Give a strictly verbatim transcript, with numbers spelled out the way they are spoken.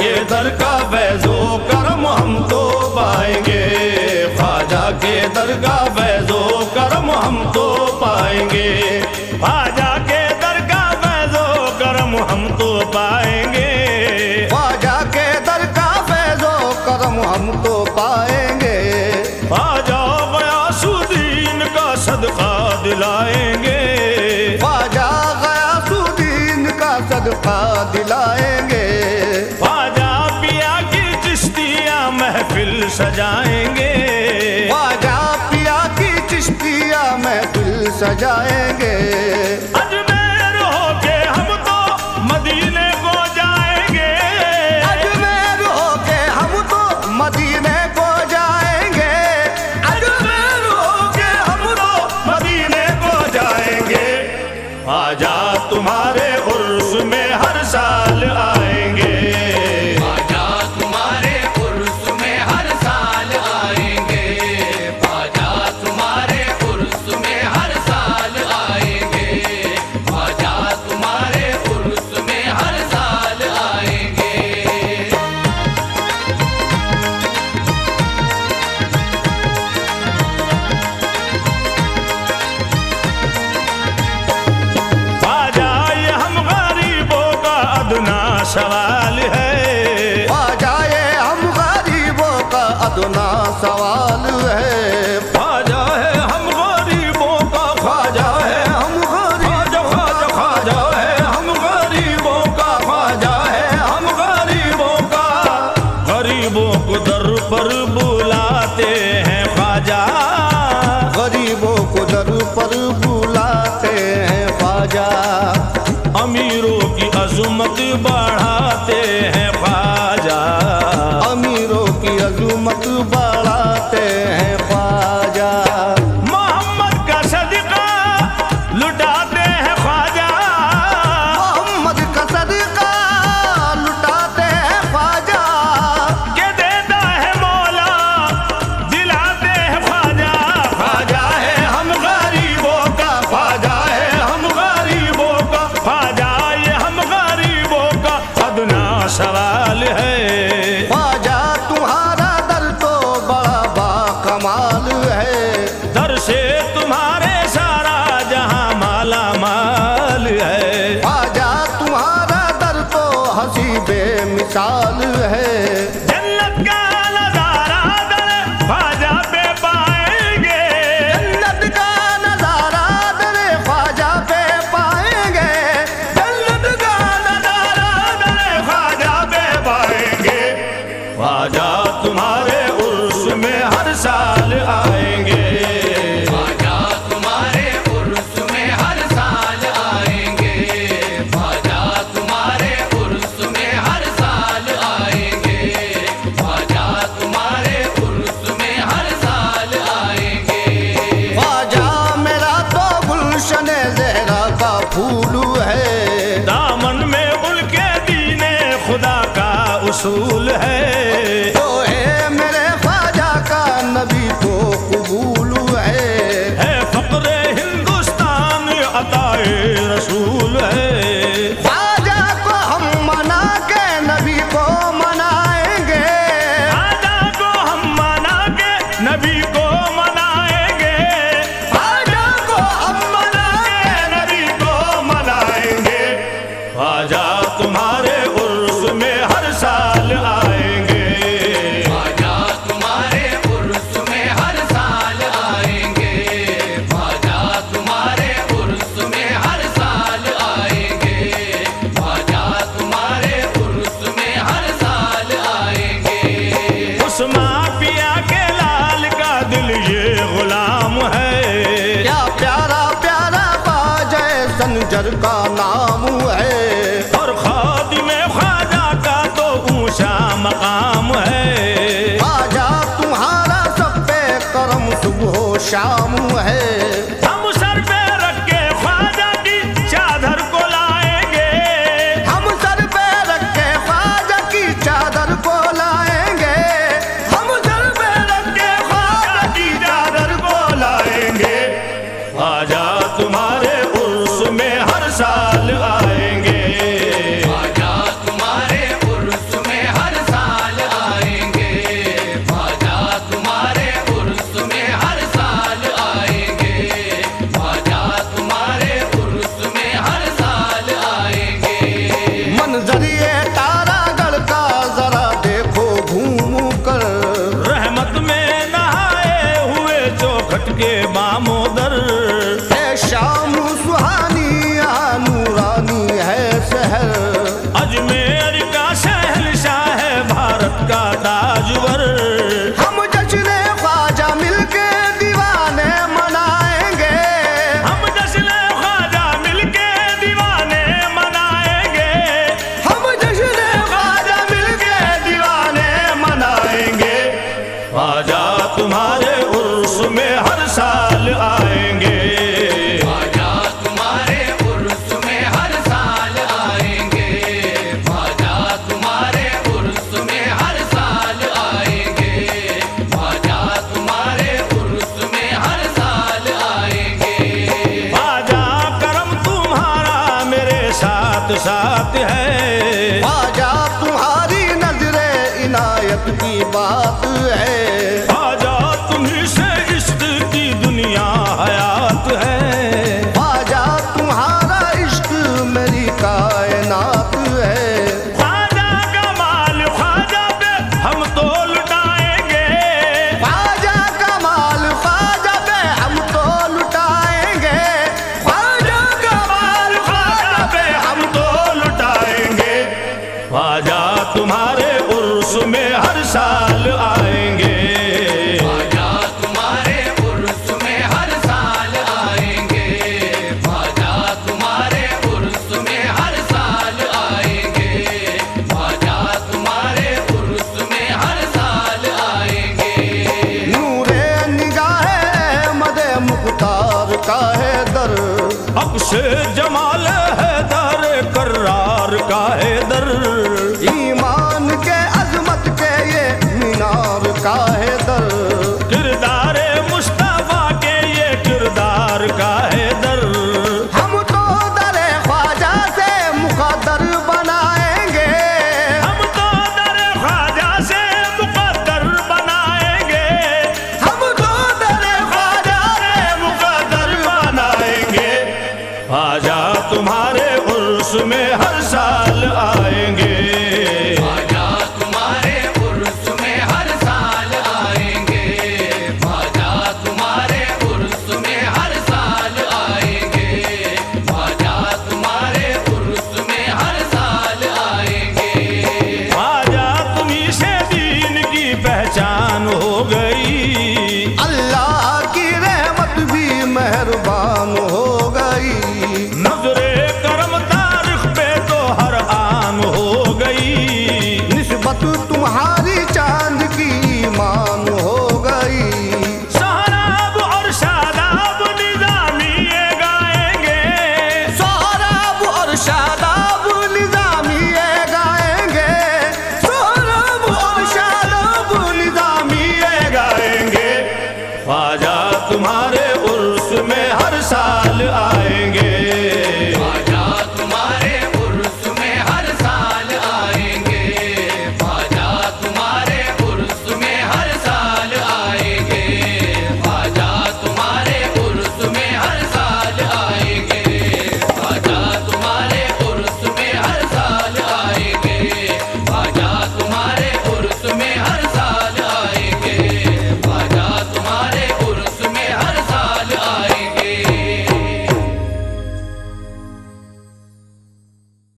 के दर का फैज़ो करम हम तो पाएंगे, ख्वाजा के दर का फैज़ो करम हम तो पाएंगे, ख्वाजा के दर का फैज़ो करम हम तो पाएंगे, ख्वाजा के दर का फैज़ो करम हम तो पाएंगे। ख्वाजा गयासुद्दीन का सदका दिलाएंगे, ख्वाजा गयासुद्दीन का सदका दिलाएंगे। ख्वाजा पिया की चिश्तिया महफिल सजाएंगे, ख्वाजा पिया की चिश्तिया महफिल सजाएंगे। अजमेर होके हम तो मदीने को जाएंगे, अजमेर होके हम तो मदीने को जाएंगे, अजमेर होके हम तो मदीने को जाएंगे। ख्वाजा तुम्हारे उर्स में हर साल आएंगे, ख्वाजा तुम्हारे उर्स में हर साल आएंगे, ख्वाजा तुम्हारे उर्स में हर साल आएंगे, ख्वाजा तुम्हारे उर्स में हर साल आएंगे। ख्वाजा ये हम गरीबों का अदना सवाल है, ख्वाजा ये हम गरीबों का अदना सवाल है। ख्वाजा है हम गरीबों का, ख्वाजा है हम ख्वाजा ख्वाजा ख्वाजा है हम गरीबों का, ख्वाजा है हम गरीबों का, गरीबों को दर पर बुलाते हैं ख्वाजा, गरीबों को दर पर बुलाते हैं ख्वाजा। अमीरों की अज़मत बढ़ाते हैं ख्वाजा, अमीरों की अज़मत बढ़ाते हैं ख्वाजा। मोहम्मद का सदका लुटाते हैं ख्वाजा, मोहम्मद का सदका लुटाते हैं ख्वाजा। के देता है मौला दिलाते हैं ख्वाजा, ख्वाजा है हम गरीबों का, ख्वाजा है हम गरीबों का, ख्वाजा ये हम गरीबों का अदना सवाल है। ख्वाजा तुम्हारा दर तो बड़ा बाकमाल है, दर से तुम्हारे सारा जहां माला माल है, ख्वाजा तुम्हारा दर तो हंसी बेमिसाल है। जन्नत का नजारा दर ख्वाजा पे पाएंगे, जन्नत का नजारा दर ख्वाजा पे पाएंगे, जन्नत का नजारा दर ख्वाजा पे पाएंगे। ख्वाजा तुम्हारे उर्स में हर साल आएंगे, ख्वाजा तुम्हारे उर्स में हर साल आएंगे, ख्वाजा तुम्हारे उर्स में हर साल आएंगे, ख्वाजा तुम्हारे उर्स में हर साल आएंगे। ख्वाजा मेरा तो गुलशन ज़हरा का फूल है, दामन में उनके दीने खुदा का उसूल है, जो है मेरे ख्वाजा का नबी को कबूल है। है फक्रे हिंदुस्तान अताए रसूल है, ख्वाजा को हम मना के नबी को मनाएंगे, ख्वाजा को हम मना के नबी को मनाएंगे, ख्वाजा को हम मना के नबी को मनाएंगे। ख्वाजा तुम्हारे उर्स में हर साल आएंगे, ख्वाजा तुम्हारे उर्स में हर साल आएंगे, ख्वाजा तुम्हारे उर्स में हर साल आएंगे, ख्वाजा तुम्हारे उर्स में हर साल आएंगे। उस माफिया के लाल का दिल ये गुलाम है, क्या प्यारा प्यारा ख्वाजा संजर का नाम है, और खादिमे ख्वाजा का तो ऊंचा मकाम है, ख्वाजा तुम्हारा सब पे करम सुबह शाम है। हम सर पे रख के ख्वाजा की चादर को लाएंगे, हम सर पे रख के ख्वाजा की चादर को लाएंगे, हम सर पे रख के ख्वाजा की चादर को लाएंगे। ख्वाजा तुम्हारे उर्स में हर साल आएंगे, ख्वाजा तुम्हारे उर्स में है। ख्वाजा तुम्ही से इश्क की दुनिया हयात है। ख्वाजा तुम्हारा इश्क मेरी कायनात है। ख्वाजा का माल ख्वाजा पे हम तो लुटाएंगे। ख्वाजा का माल ख्वाजा पे हम तो लुटाएंगे। ख्वाजा का माल ख्वाजा पे हम तो लुटाएंगे। ख्वाजा तुम्हारे उर्स में हर साल आएंगे। ख्वाजा तुम्हारे उर्स में हर साल आएंगे। ख्वाजा तुम्हारे उर्स में हर साल आएंगे। ख्वाजा तुम्हारे उर्स में हर साल आएंगे। नूरे निगाहे अहमद मुख्तार का है दर। अक्शे जमाल है दर कर्रार का है दर। ईमान के अजमत के ये मीनार का है दर। किरदारे मुस्तफा के ये किरदार का है दर। हम तो दरे ख्वाजा से मुकद्दर बनाएंगे। हम तो दर ख्वाजा से मुकद्दर बनाएंगे। हम तो दरे ख्वाजा से मुकद्दर बनाएंगे। ख्वाजा तुम्हारे उर्स में हर साल आएंगे। ख्वाजा तुम्हारे उर्स में हर साल आएंगे। ख्वाजा तुम्हारे उर्स में हर साल आएंगे। ख्वाजा तुम्हारे उर्स में हर साल आएंगे। ख्वाजा तुम्ही से दीन की पहचान हो गई।